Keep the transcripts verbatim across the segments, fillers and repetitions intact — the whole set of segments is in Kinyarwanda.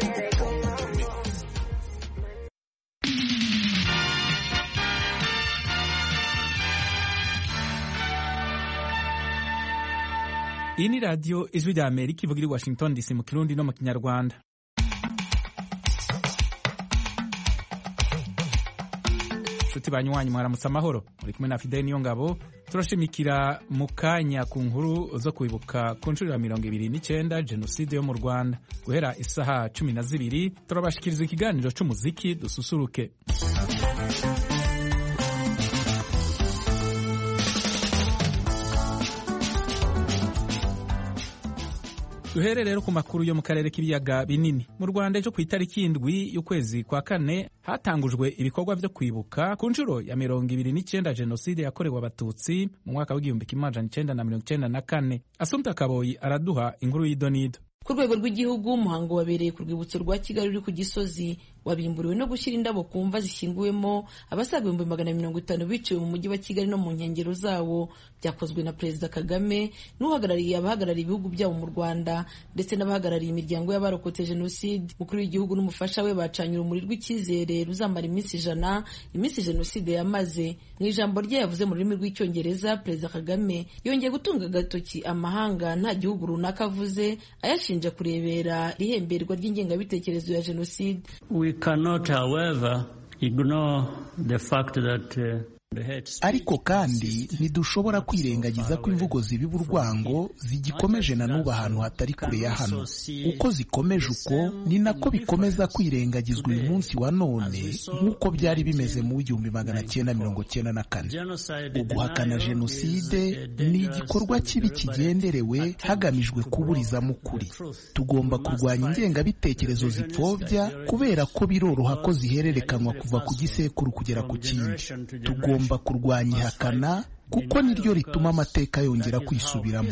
Iyi ni radiyo ijwi rya Amerika ivuga iri Washington D C mu Kirundi no mu Kinyarwanda. Nshuti banywanyi mwaramutse amahoro, muri kumwe na Fidel Niyongabo. Turashimikira mu kanya ku nkuru zo kwibuka ku nshuro ya mirongo ibiri n'icyenda jenoside yo mu Rwanda. Guhera isaha cumi na zibiri turabashikiriza ikiganiro cy'umuziki dususuruke. Duhere rero ku makuru yo mu karere k'ibiyaga binini. Mu Rwanda ejo ku itariki indwi y'ukwezi kwa kane hatangujwe ibikorwa byo kwibuka ku nshuro ya mirongo ibiri n'icyenda jenoside yakorewe abatutsi mu mwaka w'igihumbi kimwe amajana icyenda na mirongo icyenda na kane. Assumpta Kaboyi araduha inkuru y'idonido. Ku rwego rw'igihugu umuhango wabereye ku rwibutso rwa Kigali ruri ku Gisozi, wabimburiwe no gushyira indabo ku mva zishyinguwemo abasaga ibihumbi magana mirongo itanu biciwe mu mujyi wa Kigali no mu nkengero zawo. Byakozwe na Perezida Kagame n'uhagarariye abahagarariye ibihugu byabo mu Rwanda ndetse n'abahagarariye imiryango y'abarokotse jenoside. Umukuru w'igihugu n'umufasha we bacanye urumuri rw'icyizere ruzamara iminsi ijana, iminsi jenoside yamaze. Mu ijambo rye yavuze mu rurimi rw'icyongereza, Perezida Kagame yongeye gutunga agatoki amahanga nta gihugu runaka avuze, ayashinja kurebera ihemberwa ry'ingengabitekerezo ya jenoside. We cannot, however, ignore the fact that uh, ariko kandi ntidushobora kwirengagiza ko imvugo zibiba urwango zigikomeje na n'ubu ahantu hatari kure ya hano. Uko zikomeje uko ni nako bikomeza kwirengagizwa uyu munsi wa none nk'uko byari bimeze mu igihumbi magana cyenda mirongo cyenda na kane. Uguhakana jenoside ni igikorwa kibi kigenderewe hagamijwe kuburizamo ukuri. Tugomba kurwanya ingengabitekerezo zipfobya kubera ko biroroha ko zihererekanywa kuva ku gisekuru kugera ku kindi. Tugomba Tugomba kurwanya ihakana kuko niryo rituma amateka yongera kwisubiramo.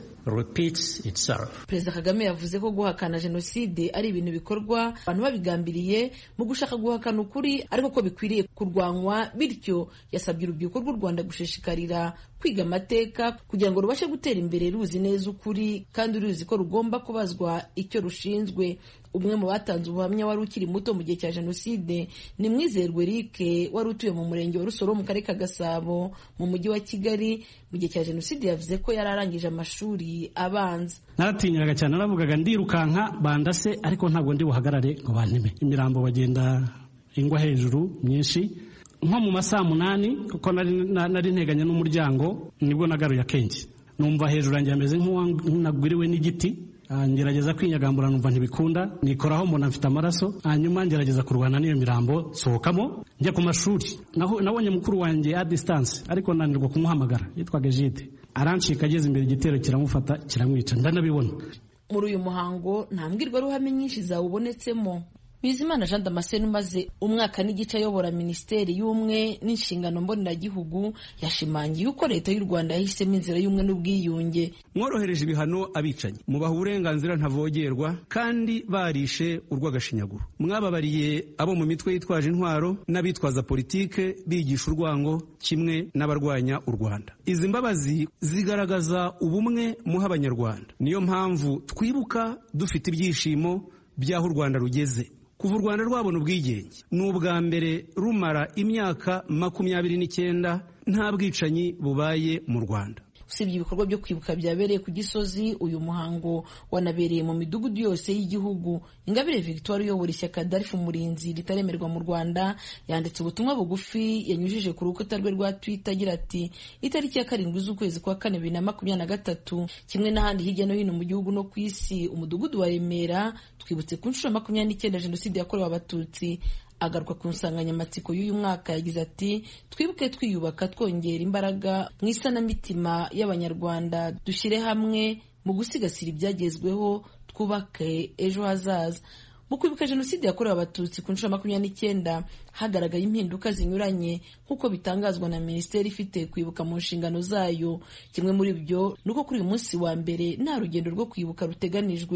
Perezida Kagame yavuze ko guhakana jenoside ari ibintu bikorwa abantu babigambiriye mu gushaka guhakana ukuri, ariko ko bikwiriye kurwanywa. Bityo yasabye urubyiruko rw'u Rwanda gushishikarira kwiga amateka kugira ngo rubashe gutera imbere ruzi neza ukuri kandi ruzi ko rugomba kubazwa icyo rushinzwe. Umwe mu batanze ubuhamya wari ukiri muto mu gihe cya jenoside ni Mwizerwe Eric, wari utuye mu murenge wa Rusoro mu karere ka Gasabo mu mujyi wa Kigali. Mu gihe cya jenoside yavuze ko yari arangije amashuri abanza. Naratinyiraga cyane, naravugaga ndirukanka bandase ariko ntabwo ndi buhagarare ngo banteme. Imirambo bagenda ingwa hejuru myinshi. Nko mu masaha munani kuko nari nari nteganya n'umuryango nibwo nagaruye akenge. Numva hejuru yanjye ameze nk'uwagwiriwe n'igiti. Ngerageza kwinyagambura numva ntibikunda, nikoraho mbona mfite amaraso. Hanyuma ngerageza kurwana n'iyo mirambo, sohokamo njya ku mashuri. Naho nabonye mukuru wanjye a distance ariko nanirwa kumuhamagara, yitwaga Jide. Arancika ageze imbere, igitero kiramufata kiramwica, ndanabibona. Muri uyu muhango nta mbwirwaruhame nyinshi zawubonetsemo. Bizimana Jean Damascene umaze umwaka n'igice ayobora Minisiteri y'Ubumwe n'Inshingano Mboneragihugu yashimangiye uko Leta y'u Rwanda yahisemo inzira y'ubumwe n'ubwiyunge. Mworohereje ibihano abicanyi, mubaha uburenganzira ntavogerwa kandi barishe urw'agashinyaguro. Mwababariye abo mu mitwe yitwaje intwaro n'abitwaza politike bigisha urwango kimwe n'abarwanya u Rwanda. Izi mbabazi zigaragaza ubumwe muha Abanyarwanda. Niyo mpamvu twibuka dufite ibyishimo by'aho u Rwanda rugeze. Kuva u Rwanda rwabona ubwigenge ni ubwa mbere rumara imyaka makumyabiri n'icyenda nta bwicanyi bubaye mu Rwanda. Usibye ibikorwa byo kwibuka byabereye ku Gisozi, uyu muhango wanabereye mu midugudu yose y'igihugu. Ingabire Victoire uyobora ishyaka Darifu Umurinzi ritaremerwa mu Rwanda yanditse ubutumwa bugufi yanyujije ku rukuta rwe rwa Twitter agira ati: itariki ya karindwi z'ukwezi kwa kane bibiri na makumyabiri na gatatu, kimwe n'ahandi hirya no hino mu gihugu no ku isi, umudugudu wa Remera twibutse ku nshuro makumyabiri n'icyenda jenoside yakorewe abatutsi. Agaruka ku nsanganyamatsiko y'uyu mwaka yagize ati: twibuke twiyubaka twongera imbaraga mu isanamitima y'Abanyarwanda, dushyire hamwe mu gusigasira ibyagezweho, twubake ejo hazaza. Mu kwibuka jenoside yakorewe abatutsi ku nshuro makumyabiri n'icyenda hagaragaye impinduka zinyuranye nk'uko bitangazwa na Minisiteri ifite kwibuka mu nshingano zayo. Kimwe muri byo ni uko kuri uyu munsi wa mbere nta rugendo rwo kwibuka ruteganijwe.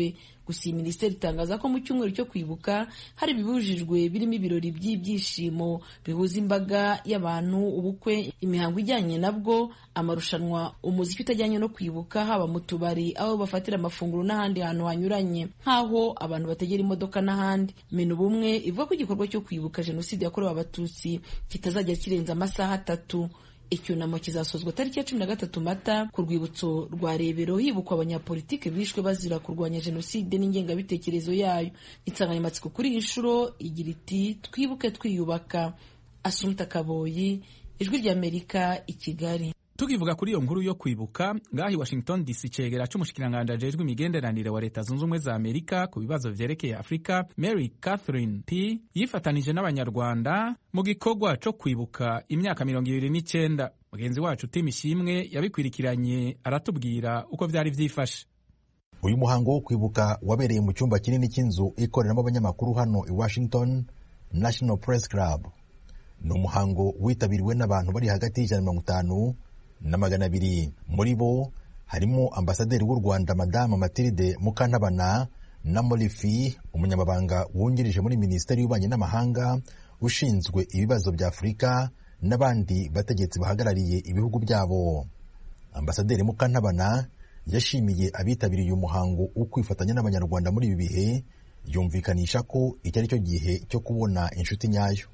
Gusa iyi minisiteri itangaza ko mu cyumweru cyo kwibuka hari ibibujijwe birimo ibirori by'ibyishimo bihuza imbaga y'abantu, ubukwe, imihango ijyanye nabwo, amarushanwa, umuziki utajyanye no kwibuka, haba mu tubari, aho bafatira amafunguro n'ahandi hantu hanyuranye nk'aho abantu bategera imodoka n'ahandi. Minubumwe ivuga ko igikorwa cyo kwibuka jenoside yakorewe abatutsi kitazajya kirenza amasaha atatu. Icyunamo kizasozwa tariki ya cumi na gatatu Mata ku rwibutso rwa Rebero hibukwa abanyapolitike bishwe bazira kurwanya jenoside n'ingengabitekerezo yayo. Insanganyamatsiko kuri iyi nshuro igira iti twibuke twiyubaka. Asumta Kaboyi, Ijwi ry'Amerika, i Kigali. Tukivuga kuri iyo nkuru yo kwibuka, ngahi Washington D C cegera c'umushikiranganje ajejwe imigenderanire wa Leta Zunze Ubumwe za Amerika ku bibazo vyerekeye Afrika, Mary Catherine P yifatanije n'abanyarwanda mu gikorwa co kwibuka imyaka mirongo ibiri n'icenda. Mugenzi wacu Tim Ishimwe yabikwirikiranye aratubwira uko vyari vyifashe. Uyu muhango wo kwibuka wabereye mu cyumba kinini cy'inzu ikoreramo abanyamakuru hano i Washington, National Press Club. Ni umuhango witabiriwe n'abantu bari hagati y'ijana na mirongo itanu na magana abiri. Muri bo harimo ambasaderi w'u Rwanda Madame Mathilde Mukantabana na Molifi, umunyamabanga wungirije muri Minisiteri y'Ububanyi n'Amahanga ushinzwe ibibazo bya Afurika, n'abandi bategetsi bahagarariye ibihugu byabo. Ambasaderi Mukantabana yashimiye abitabiriye uyu muhango wo kwifatanya n'abanyarwanda muri ibi bihe, yumvikanisha ko iki ari cyo gihe cyo kubona inshuti nyayo.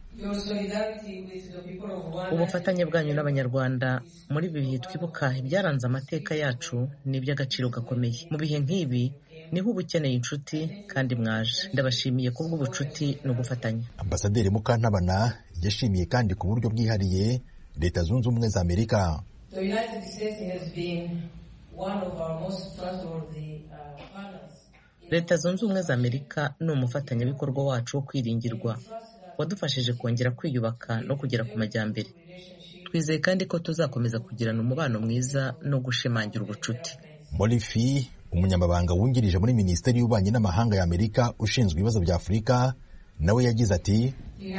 Ubufatanye bwanyu n'abanyarwanda muri ibi bihe twibuka ibyaranze amateka yacu ni iby'agaciro gakomeye. Mu bihe nk'ibi niho uba ukeneye inshuti kandi mwaje. Ndabashimiye ku bw'ubucuti no gufatanya. Ambasaderi Mukantabana yashimiye kandi ku buryo bwihariye Leta Zunze Ubumwe za Amerika. Leta Zunze Ubumwe za Amerika ni umufatanyabikorwa wacu wo kwiringirwa, wadufashije kongera kwiyubaka no kugera ku majyambere. Twizeye kandi ko tuzakomeza kugirana umubano mwiza no gushimangira ubucuti. Molifi, umunyamabanga wungirije muri Minisiteri y'Ububanyi n'Amahanga ya Amerika ushinzwe ibibazo bya Afurika, nawe yagize ati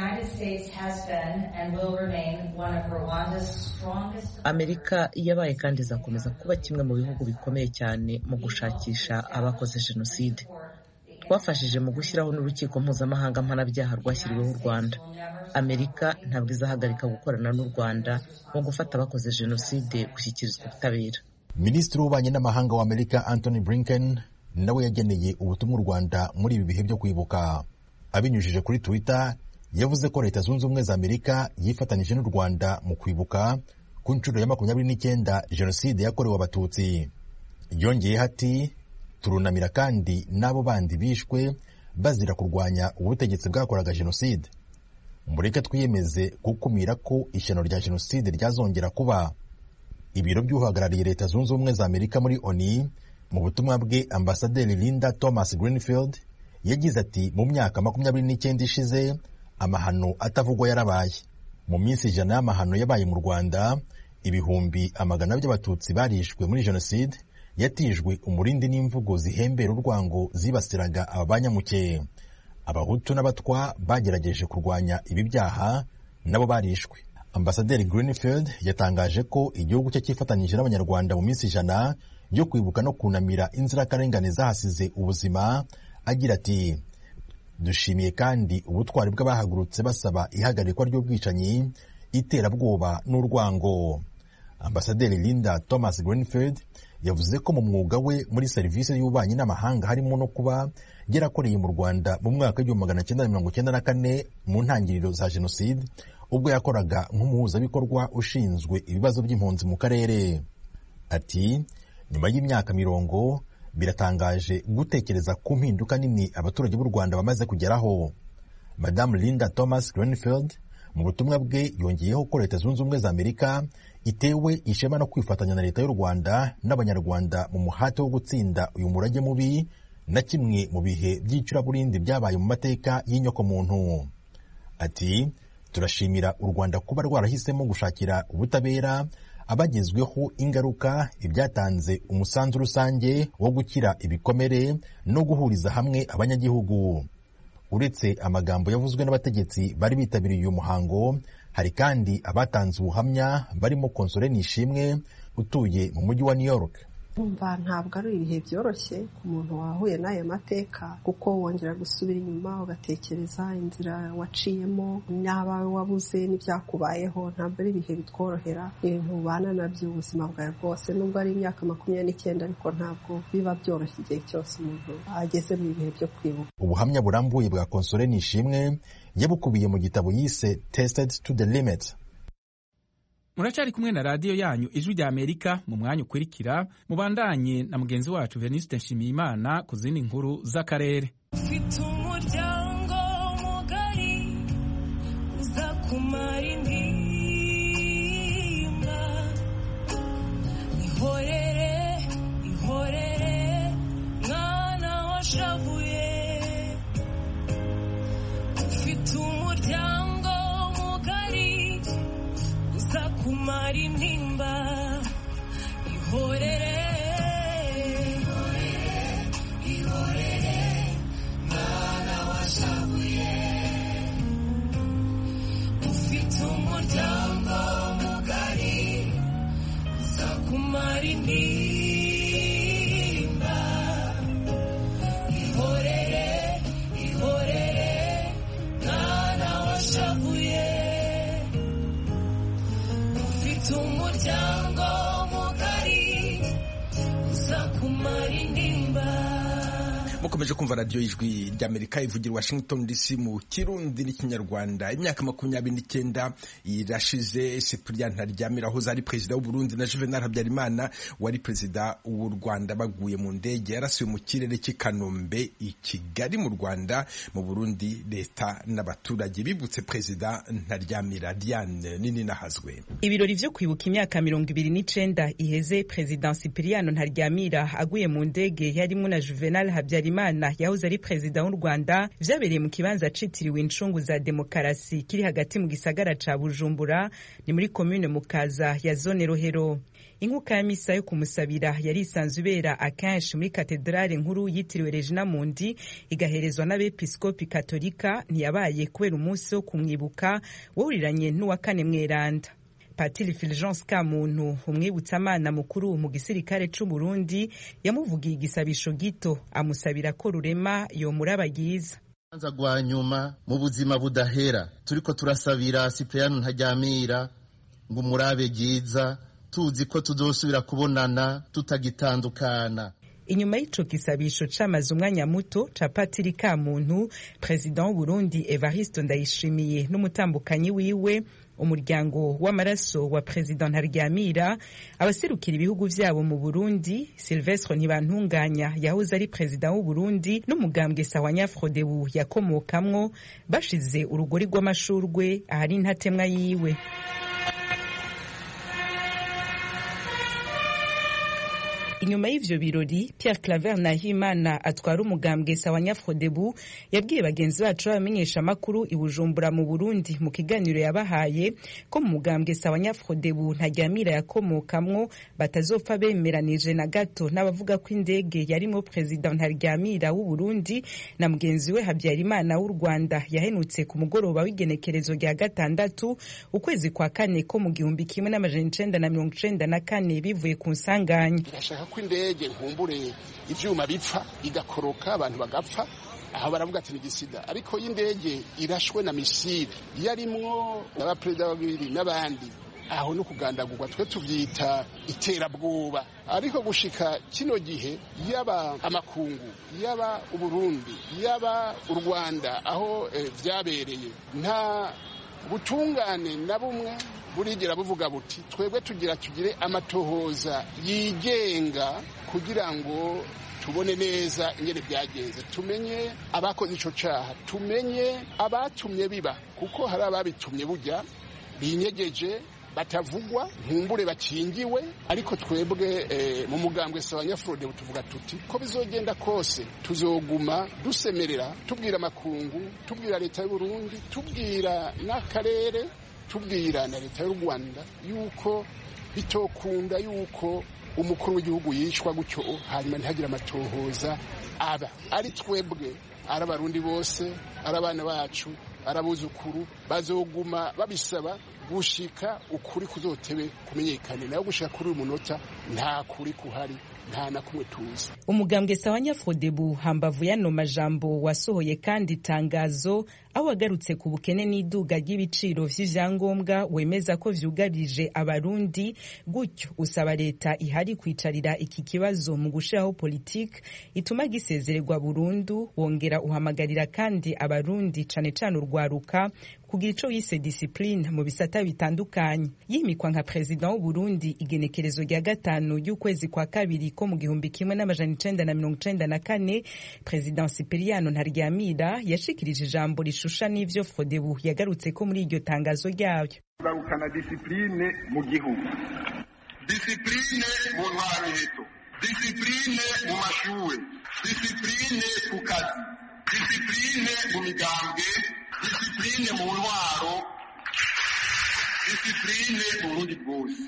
Amerika yabaye kandi izakomeza kuba kimwe mu bihugu bikomeye cyane mu gushakisha abakoze jenoside. Twafashije mu gushyiraho n'urukiko mpuzamahanga mpanabyaha rwashyiriweho u Rwanda. Amerika ntabwo izahagarika gukorana n'u Rwanda mu gufata abakoze jenoside gushyikirizwa ubutabera. Minisitiri w'Ububanyi n'Amahanga wa Amerika Anthony Blinken nawe yageneye ubutumwa u Rwanda muri ibi bihe byo kwibuka. Abinyujije kuri Twitter yavuze ko Leta Zunze Ubumwe za Amerika yifatanyije n'u Rwanda mu kwibuka ku nshuro ya makumyabiri n'icyenda jenoside yakorewe abatutsi. Yongeyeho ati turunamira kandi n'abo bandi bishwe bazira kurwanya ubutegetsi bwakoraga jenoside. Mureke twiyemeze gukumira ko ishyano rya jenoside ryazongera kuba. Ibiro by'uhagarariye Leta Zunze Ubumwe za Amerika muri O N U mu butumwa bwe, Ambasaderi Linda Thomas Greenfield yagize ati mu myaka makumyabiri n'icyenda ishize amahano atavugwa yarabaye. Mu minsi ijana y'amahano yabaye mu Rwanda, ibihumbi amagana by'abatutsi barishwe muri jenoside yatijwe umurindi n'imvugo zihembera urwango zibasiraga abanyamuke. Abahutu n'abatwa bagerageje kurwanya ibi byaha nabo barishwe. Ambasaderi Greenfield yatangaje ko igihugu cye cyifatanyije n'abanyarwanda mu minsi ijana yo kwibuka no kunamira inzirakarengane zahasize ubuzima, agira ati dushimiye kandi ubutwari bw'abahagurutse basaba ihagarikwa ry'ubwicanyi, iterabwoba n'urwango. Ambasaderi Linda Thomas Greenfield yavuze ko mu mwuga we muri serivisi y'ububanyi n'amahanga harimo no kuba yarakoreye mu Rwanda mu mwaka w'igihumbi magana cyenda mirongo cyenda na kane mu ntangiriro za jenoside, ubwo yakoraga nk'umuhuzabikorwa ushinzwe ibibazo by'impunzi mu karere. Ati nyuma y'imyaka mirongo biratangaje gutekereza ku mpinduka nini abaturage b'u Rwanda bamaze kugeraho. Madame Linda Thomas Greenfield mu butumwa bwe yongeyeho ko Leta Zunze Ubumwe za Amerika itewe ishema no kwifatanya na Leta y'u Rwanda n'abanyarwanda mu muhate wo gutsinda uyu murage mubi na kimwe mu bihe by'icuraburindi byabaye mu mateka y'inyokomuntu. Ati turashimira u Rwanda kuba rwarahisemo gushakira ubutabera abagezweho ingaruka, ibyatanze umusanzu rusange wo gukira ibikomere no guhuriza hamwe abanyagihugu. Uretse amagambo yavuzwe n'abategetsi bari bitabiriye uyu muhango, hari kandi abatanze ubuhamya barimo Konsole Nishimwe utuye mu mujyi wa New York. umva ntabwo ari ibihe byoroshye ku muntu wahuye n'aya mateka, kuko wongera gusubira inyuma ugatekereza inzira waciyemo n'abawe wabuze n'ibyakubayeho. Ntabwo ari ibihe bitworohera, ibintu ubana nabyo ubuzima bwawe bwose, nubwo ari imyaka makumyabiri n'icyenda ariko ntabwo biba byoroshye igihe cyose umuntu ageze mu bihe byo kwibuka. Ubuhamya burambuye bwa Console Nishimwe yabukubiye mu gitabo yise Tested to the Limit. Muracari kumwe na radiyo yanyu Ijwi rya Amerika. Mu mwanya ukurikira mubandanye na mugenzi wacu Venuste Nshimiyimana ku zindi nkuru z'akarere. Ufite umuryango mugari uza kumara intimba, ihorere ihorere mwana washavuye. Ufite umuryango mugari uza kumara intimba, ihorere ihorere mwana washavuye. Ufite umuryango mugari uza kumara intimba, ihorere ihorere mwana washavuye. Ufite umuryango mugari uza kumara intimba. Mukomeje kumva radiyo Ijwi ry'Amerika ivugira Washington D C mu Kirundi n'Ikinyarwanda. Imyaka makumyabiri n'icyenda irashize Cyprien Ntaryamira wahoze ari perezida w'u Burundi na Juvenal Habyarimana wari perezida w'u Rwanda baguye mu ndege yarasiwe mu kirere cy'i Kanombe i Kigali mu Rwanda. Mu Burundi leta n'abaturage bibutse perezida Ntaryamira. Diane nini nahazwe. Ibirori vyo kwibuka imyaka mirongo ibiri n'icenda iheze President Cyprien Ntaryamira aguye mu ndege yarimo na Juvenal Habyarimana yahoze ari perezida w'u Rwanda vyabereye mu kibanza citiriwe incungu za demokarasi kiri hagati mu gisagara ca Bujumbura, ni muri commune Mukaza ya zone Rohero. Inkuka ya misa yo kumusabira yari isanzwe ibera akenshi muri katedrale nkuru yitiriwe Regina Mundi, igaherezwa n'abepiskopi katolika, ntiyabaye kubera umunsi wo kumwibuka wawuriranye n'uwa kane mweranda. Patiri Fulgence Kamuntu, umwibutsamana mukuru mu gisirikare c'u Burundi, yamuvugiye igisabisho gito amusabira ko rurema yomurabagiza. Anza gwa nyuma mu buzima budahera turiko turasabira Cyprien Ntaryamira ngo murabe giza, tuzi ko tuzosubira kubonana tutagitandukana. Inyuma y'ico kisabisho c'amaze umwanya muto ca Patiri Kamuntu, President w'u Burundi Evariste Ndayishimiye n'umutambukanyi wiwe, umuryango w'amaraso wa President Ntaryamira, abaserukira ibihugu vyabo mu Burundi, Sylvestre Ntibantunganya yahoze ari President w'u Burundi n'umugambwe Sahwanya Frodebu yakomokamwo, bashize urugori rw'amashurwe ahari intatemwa yiwe. Inyuma y'ivyo birori, Pierre Claver Nahimana atwara umugambwe Sahwanya Frodebu yabwiye bagenzi bacu bamenyesha makuru i Bujumbura mu Burundi mu kiganiro yabahaye ko mu mugambwe Sahwanya Frodebu Ntaryamira yakomokamwo batazopfa bemeranije na gato n'abavuga ko indege yarimo President Ntaryamira w'u Burundi na mugenzi we Habyarimana w'u Rwanda yahenutse ku mugoroba w'igenekerezo rya gatandatu ukwezi kwa kane ko mu gihumbi kimwe n'amajana icenda na mirongo icenda na kane bivuye ku nsanganya. Ko indege nkumbure ivyuma bipfa igakoroka abantu bagapfa, aho baravuga ati ni gisida, ariko y'indege irashwe na misile yarimwo abaperezida babiri n'abandi, aho no kugandagurwa twe tuvyita iterabwoba. Ariko gushika kino gihe yaba amakungu yaba Uburundi yaba u Rwanda aho eh, vyabereye nta butungane na bumwe burigera buvuga buti twebwe tugira tugire amatohoza yigenga kugira ngo tubone neza ingene byagenze, tumenye abakoze ico caha, tumenye abatumye biba, kuko hari ababitumye burya binyegeje batavugwa nkumbure bakingiwe. Ariko twebwe eh, mu mugambwe Sahwanya Frodebu tuvuga tuti ko bizogenda kose tuzoguma dusemerera, tubwira amakungu, tubwira leta y'u Burundi, tubwira n'akarere, tubwira na leta y'u Rwanda yuko bitokunda yuko umukuru w'igihugu yishwa gutyo hanyuma ntihagira amatohoza aba. Ari twebwe, ari abarundi bose, ari abana bacu, ari abuzukuru, bazoguma babisaba gushika ukuri kuzotebe kumenyekane. Nayo gushika kuri uyu munota nta kuri kuhari, nta na kumwe tuzi. Umugambwe Sawanya Frodebu hambavu yano majambo wasohoye kandi itangazo aho wagarutse ku bukene n'iduga ry'ibiciro vy'ivyangombwa wemeza ko vyugarije abarundi, gutyo usaba leta ihari kwicarira iki kibazo mu gushiraho politike ituma gisezererwa burundu. Wongera uhamagarira kandi abarundi cane cane urwaruka kugira ico yise discipline mu bisata bitandukanye. Yimikwa nka president w'u Burundi igenekerezo rya gatanu y'ukwezi kwa kabiri ko mu gihumbi kimwe n'amajana icenda na mirongo icenda na kane, President Cipriano Ntaryamira yashikirije ijambo rishusha n'ivyo Frodebu yagarutse ko muri iryo tangazo ryayo. Kugarukana discipline mu gihugu, discipline mu ntwaramiheto, discipline mu mashure, discipline ku kazi, discipline mu migambwe, discipline mu ntwaro, discipline mu burundi bwose.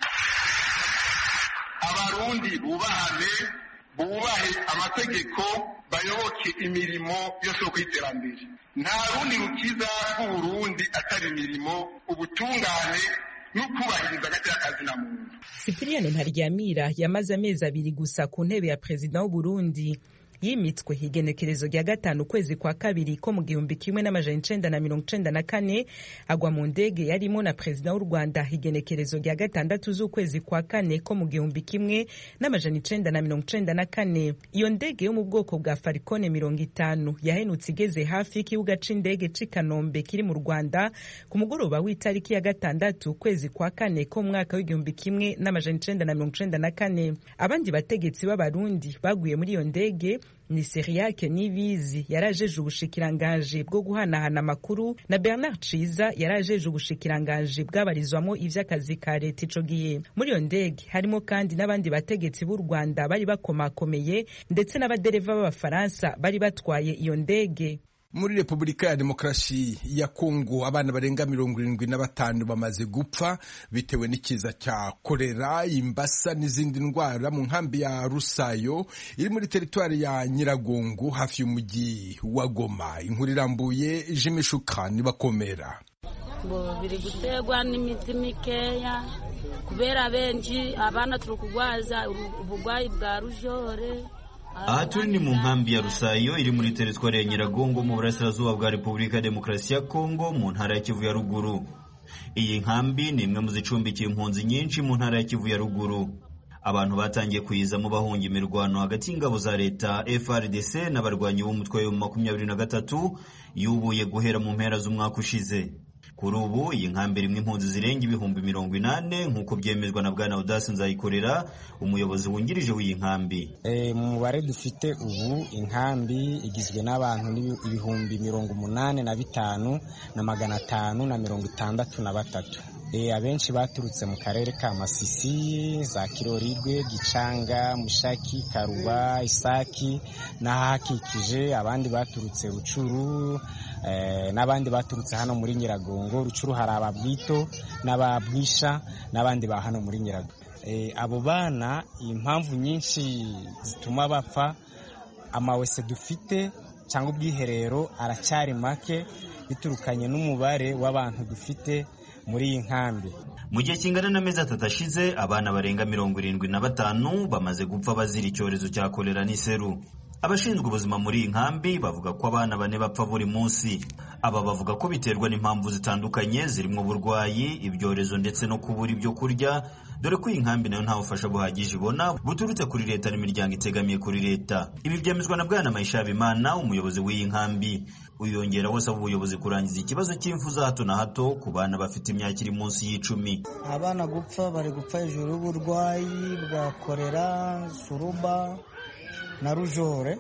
Abarundi bubahane, bubahe amategeko, bayoboke imirimo yose yo kwiterambere. Nta rundi rukiza rw'Uburundi atari imirimo, ubutungane n'ukubahiriza agati y'akazi na muntu. Cipriano Ntaryamira yamaze amezi abiri gusa ku ntebe ya president w'u Burundi. Yimitswe igenekerezo rya gatanu kwezi kwa kabiri ko mu gihumbi kimwe n'amajana icenda na mirongo icenda na kane, agwa mu ndege yarimo na president w'u Rwanda igenekerezo rya gatandatu z'ukwezi kwa kane ko mu gihumbi kimwe n'amajana icenda na mirongo icenda na kane. Iyo ndege yo mu bwoko bwa Falcon mirongo itanu yahenutse igeze hafi y'ikibuga c'indege c'i Kanombe kiri mu Rwanda ku mugoroba w'itariki ya gatandatu kwezi kwa kane ko mu mwaka w'igihumbi kimwe n'amajana icenda na mirongo icenda na kane. Abandi bategetsi b'abarundi baguye muri iyo ndege ni Seriake Nibizi yarajeje ubushikiranganje bwo guhanahana amakuru na Bernard Ciza yarajeje ubushikiranganje bw'abarizwamo ivy'akazi ka leta ico gihe. Muri iyo ndege harimo kandi n'abandi bategetsi b'u Rwanda bari bakomakomeye ndetse n'abadereva b'Abafaransa bari batwaye iyo ndege. Muri Repubulika ya Demokarasi ya Kongo abana barenga mirongo irindwi na batanu bamaze gupfa bitewe n'ikiza cya kolera, imbasa n'izindi ndwara mu nkambi ya Rusayo iri muri teritwari ya Nyiragongo hafi y'umujyi wa Goma. Inkuru irambuye Jimishuka Nibakomera. Bo biri gutegwa n'imiti mikeya kubera benshi abana turukugwaza ubugwayi bwa rujore. Aha turi ni mu nkambi ya Rusayo iri muri teritwari ya Nyiragongo mu burasirazuba bwa Repubulika ya Demokarasi ya Kongo mu ntara ya Kivu ya Ruguru. Iyi nkambi ni imwe mu zicumbikiye impunzi nyinshi mu ntara ya Kivu ya Ruguru. Abantu batangiye kuyizamo bahunga imirwano hagati y'ingabo za leta F R D C n'abarwanyi b'umutwe wa makumyabiri na gatatu yubuye guhera mu mpera z'umwaka ushize. Kuri ubu iyi nkambi rimwe impunzi zirenga ibihumbi mirongo inane nk'uko byemezwa na Bwana Audace Nzayikorera, umuyobozi wungirije w'iyi nkambi. E, mu mubare dufite ubu inkambi igizwe n'abantu ibihumbi mirongo umunane na bitanu na magana atanu na mirongo itandatu na batatu. E, abenshi baturutse mu karere ka Masisi, za Kirorirwe, Gicanga, Mushaki, Karuba, Isaki n'ahakikije. Abandi baturutse Rucuru, eh, n'abandi baturutse hano muri Nyiragongo. Rucuru hari ababwito n'ababwisha n'abandi ba hano muri Nyiragongo. E, abo bana impamvu nyinshi zituma bapfa, amawese dufite cyangwa ubwiherero aracyari make biturukanye n'umubare w'abantu dufite muri iyi nkambi. Mu gihe kingana n'amezi atatu ashize abana barenga mirongo irindwi na batanu bamaze gupfa bazira icyorezo cya kolera n'iseru. Abashinzwe ubuzima muri iyi nkambi bavuga ko abana bane bapfa buri munsi. Aba bavuga ko biterwa n'impamvu zitandukanye zirimo uburwayi, ibyorezo ndetse no kubura ibyo kurya, dore ko iyi nkambi nayo nta bufasha buhagije ibona buturutse kuri leta n'imiryango itegamiye kuri leta. Ibi byemezwa na Bwana Mayishabimana, umuyobozi w'iyi nkambi. Uyongera wose ubuyobozi kurangiza ikibazo cy'imfu za hato na hato ku bana bafite imyaka iri munsi y'icumi. Abana gupfa bari gupfa hejuru y'uburwayi bwa kolera, suruba na rujore.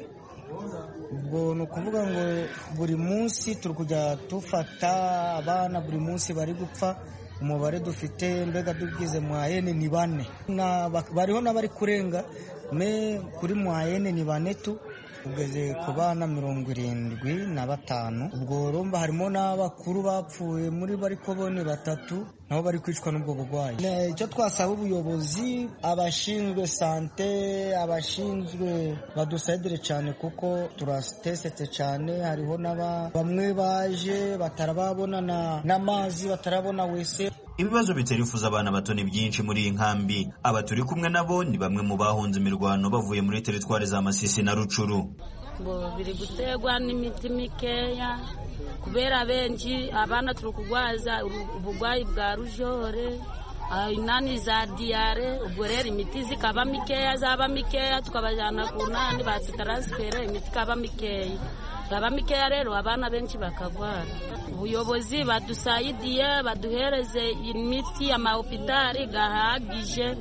Ubwo ni ukuvuga ngo buri munsi turi kujya dufata abana buri munsi bari gupfa. Umubare dufite mbega dubwize mwayene ni bane, bariho n'abari kurenga me kuri mwayene ni bane tu ugeze ku bana mirongo irindwi na batanu. Ubwo rumba harimo n'abakuru bapfuye muri bari ko bone batatu nabo bari kwicwa n'ubwo burwayi. Icyo twasaba ubuyobozi, abashinzwe sante, abashinzwe badusaidire cyane kuko turastesetse cyane. Hariho n'aba bamwe baje batarababona n'amazi, batarabona wese. ibibazo bitera ifuza abana bato ni byinshi muri iyi nkambi. Aba turi kumwe nabo ni bamwe mu bahunze imirwano bavuye muri teritwari za Masisi na Rucuru. Bo biri gutegwa n'imiti mikeya kubera benshi abana turi kugwaza ubugwayi bwa rujore inani za diare, ubwo rero imiti zikaba mikeya, zaba mikeya tukabajana ku nani bazitransfera imiti kaba mikeya kaba mikeya rero abana benshi bakagwara. Ubuyobozi badusaidiye baduhereze imiti y'amahopitali gahagije.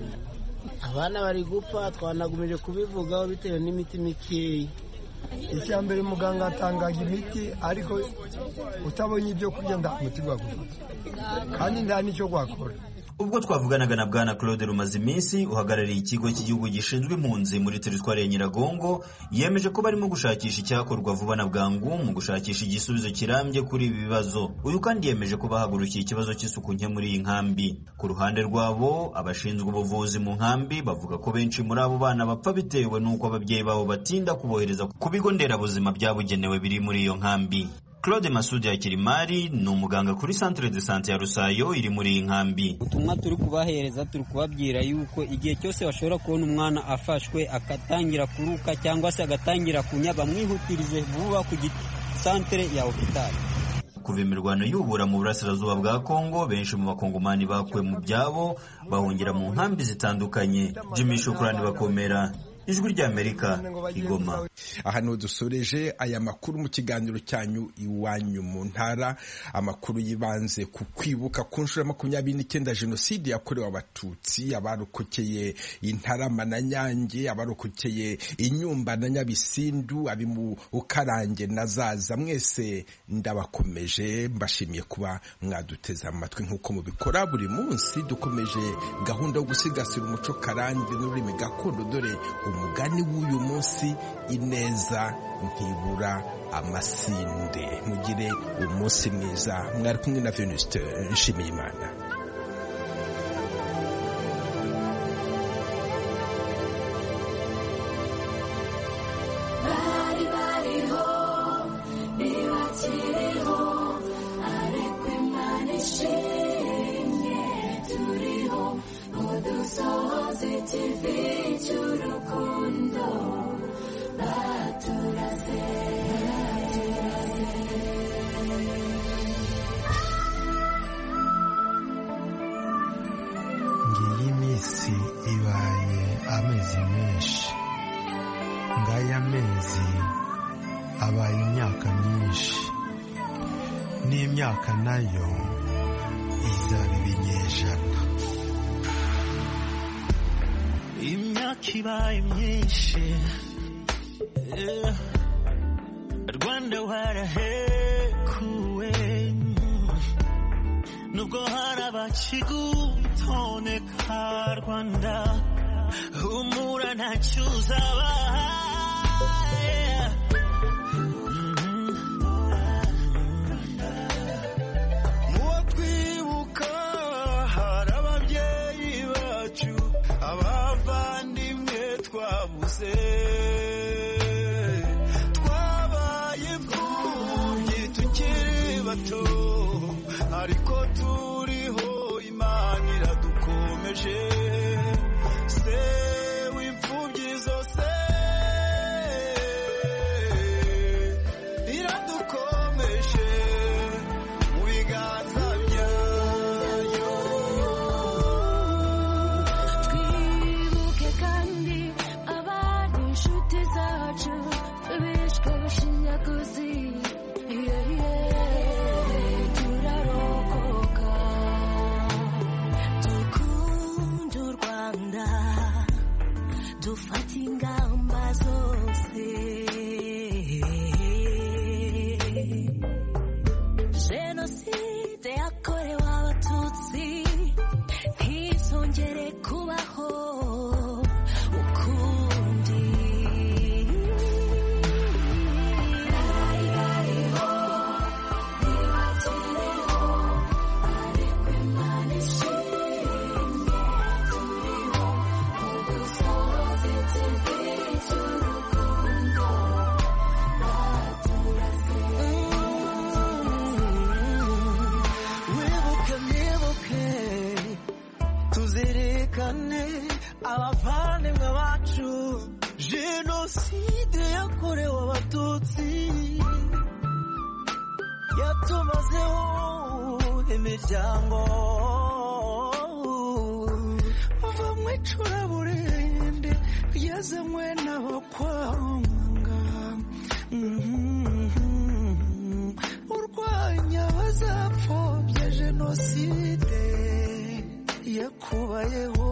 Abana bari gupfa twanagumije kubivugaho bitewe n'imiti mikeya. Icyambere muganga atangaje imiti ariko utabonye ibyo kurya nda muti gwagufata kandi nda nicyo gwakora. Ubwo twavuganaga na Bwana Claude Rumaziminsi uhagarariye ikigo cy'igihugu gishinzwe impunzi muri teritwari ya Nyiragongo, yemeje ko barimo gushakisha icyakorwa vuba na bwangu mu gushakisha igisubizo kirambye kuri ibi bibazo. Uyu kandi yemeje ko bahagurukiye ikibazo cy'isuku nke muri iyi nkambi. Ku ruhande rwabo abashinzwe ubuvuzi mu nkambi bavuga ko benshi muri abo bana bapfa bitewe n'uko ababyeyi babo batinda kubohereza ku bigo nderabuzima byabugenewe biri muri iyo nkambi. Claude Masudi Yakirimari ni umuganga kuri Centre de Santé ya Rusayo iri muri iyi nkambi. Ubutumwa turi kubahereza turi kubabwira yuko igihe cyose bashobora kubona umwana afashwe akatangira kuruka cyangwa se agatangira kunyaba, mwihutirize vuba ku centre ya hospital. Kuva imirwano y'ubura mu burasirazuba bwa Kongo, benshi mu bakongomani bakuwe mu byabo bahungira mu nkambi zitandukanye. Jimmy Shukrani Bakomera, Ijwi ry'Amerika, Igoma. Aha niho dusoreje aya makuru mu kiganiro cyanyu Iwanyu mu Ntara. Amakuru yibanze ku kwibuka ku nshuro makumyabiri n'icyenda jenoside yakorewe abatutsi, abarokokeye Intarama na Nyange, abarokokeye Inyumba na Nyabisindu, abi mu Ukarange na Zaza. Mwese ndabakomeje, mbashimiye kuba mwaduteze amatwi nk'uko mubikora buri munsi. Dukomeje gahunda yo gusigasira umuco karande n'ururimi gakondo, dore umugani w'uyu munsi, ineza ntibura amasinde. Mugire umunsi mwiza. Mwari kumwe na Venuste Nshimiyimana. Bari bariho ntibakiriho ariko Imana ishimwe turiho ngo dusohoze ikivi cy'urukundo baturaze. Ngiyi minsi ibaye amezi menshi, ngaya mezi abaye imyaka myinshi, n'imyaka nayo izaba ibinyejana. Imyaka ibaye myinshi, yeah. Rwanda warahekuwe, nubwo hari abakigutoneka. Rwanda humura ntacyo uzabaye. Muwo twibuka hari ababyeyi bacu, abavandimwe twabuze, twabaye imfubyi tukiri bato, ariko turiho Imana iradukomeje. Se w'imfubyi zose iradukomeje mu biganza byayo. Twibuke kandi abari inshuti zacu bishwe bashinyaguzi, turarokoka. jenoside yakorewe abatutsi yatumazeho imiryango uva mu icuraburende yazanywe n'abakwanga urwanya abazapfobya jenoside yakubayeho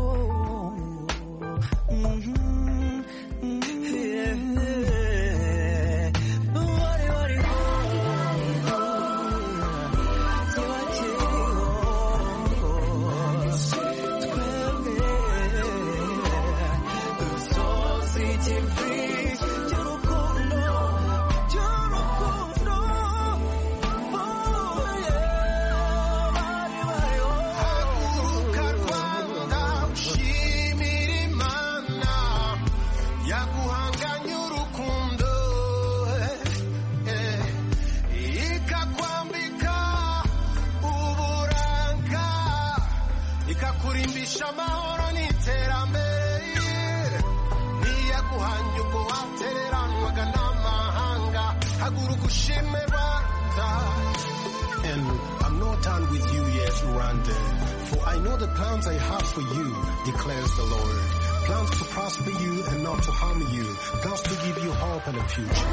amahoro n'iterambere niyaguhanje ubwo watereranwaga n'amahanga haguruka ushime Rwanda. And I'm not done with you yet, Rwanda, for I know the plans I have for you, declares the Lord. Plans to prosper you and not to harm you, plans to give you hope and a future.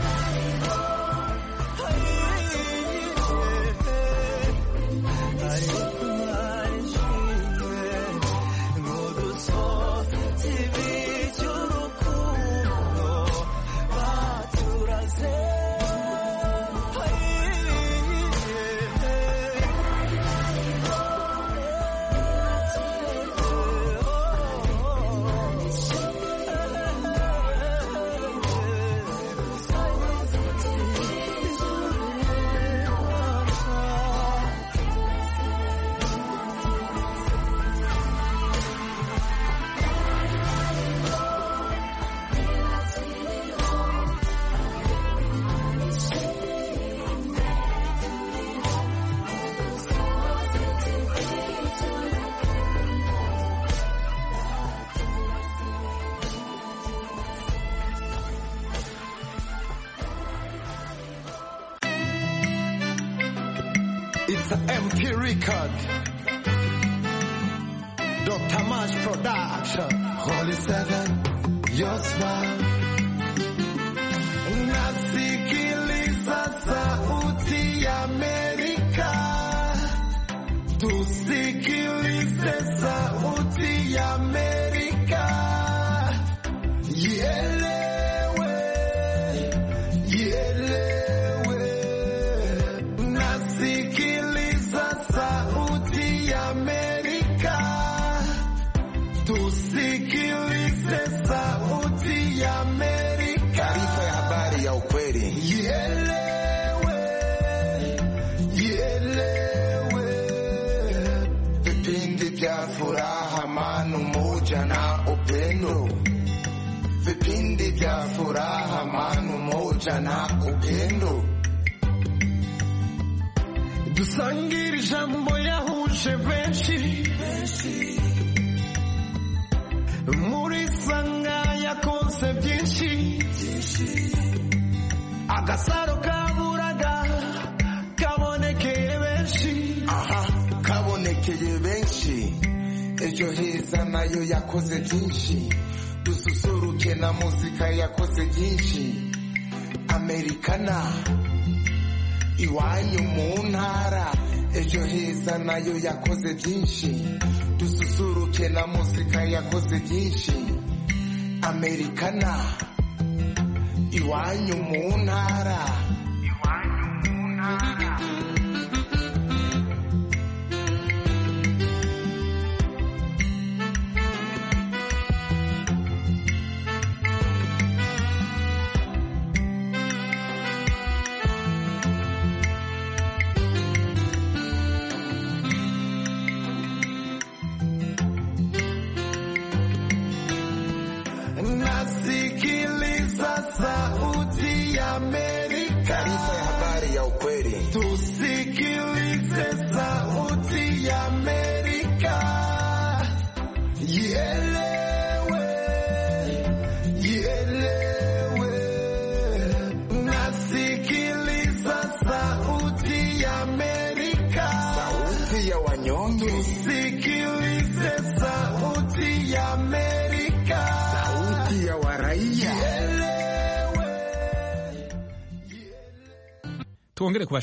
It's an M P record. Doctor Mash Production. Holy Seven, your smile. Nasikiliza sauti ya Amerika. Tusikilize sauti ya Amerika. Ielewe, ielewe. Nasikiliza sauti ya Amerika. Tusikilize sauti ya Amerika. Taarifa ya habari ya ukweli. Ielewe, ielewe. Vipindi vya furaha, amani, umoja na upendo. Vipindi vya furaha, amani, umoja na upendo. Dusangire ijambo yahuje benshi. Muri sanga yakonse byinshi. Agasaro kaburaga kabonekeye benshi. Aha, kabonekeye benshi. Ejo heza nayo yakoze byinshi. Dususuruke na muzika yakoze byinshi. Amerikana iwanyu mu ntara. Ejo heza nayo yakoze byinshi. Dususuruke na muzika yakoze byinshi. Amerikana iwanyu mu ntara. Iwanyu mu ntara. Nasikiliza sauti ya Amerika. Taarifa ya habari ya ukweli. Tusikilize sauti ya Amerika. Ielewe, ielewe. twongere kubashimira